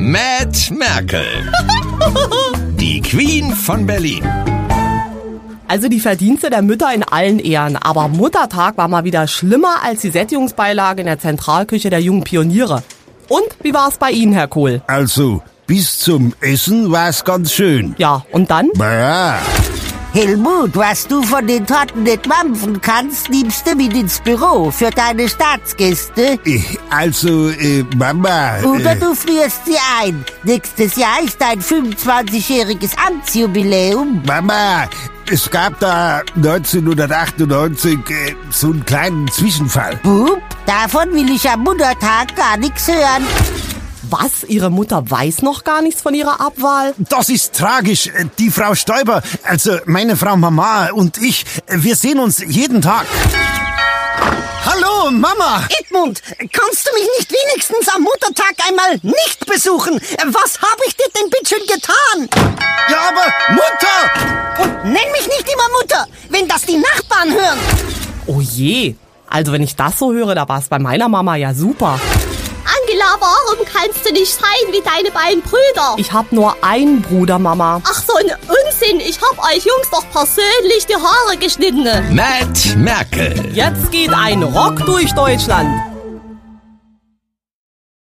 Mad Merkel. Die Queen von Berlin. Also die Verdienste der Mütter in allen Ehren, aber Muttertag war mal wieder schlimmer als die Sättigungsbeilage in der Zentralküche der jungen Pioniere. Und wie war es bei Ihnen, Herr Kohl? Also, bis zum Essen war's ganz schön. Ja, und dann? Naja, Helmut, was du von den Torten nicht mampfen kannst, nimmst du mit ins Büro für deine Staatsgäste. Mama... Oder du frierst sie ein. Nächstes Jahr ist dein 25-jähriges Amtsjubiläum. Mama, es gab da 1998 so einen kleinen Zwischenfall. Bub, davon will ich am Muttertag gar nichts hören. Was? Ihre Mutter weiß noch gar nichts von ihrer Abwahl? Das ist tragisch. Die Frau Stoiber, also meine Frau Mama und ich, wir sehen uns jeden Tag. Hallo, Mama! Edmund, kannst du mich nicht wenigstens am Muttertag einmal nicht besuchen? Was habe ich dir denn bitteschön getan? Ja, aber Mutter! Und nenn mich nicht immer Mutter, wenn das die Nachbarn hören. Oh je, also wenn ich das so höre, da war es bei meiner Mama ja super. Angela, warum kannst du nicht sein wie deine beiden Brüder? Ich hab nur einen Bruder, Mama. Ach, so ein Unsinn. Ich hab euch Jungs doch persönlich die Haare geschnitten. Mad Merkel. Jetzt geht ein Rock durch Deutschland.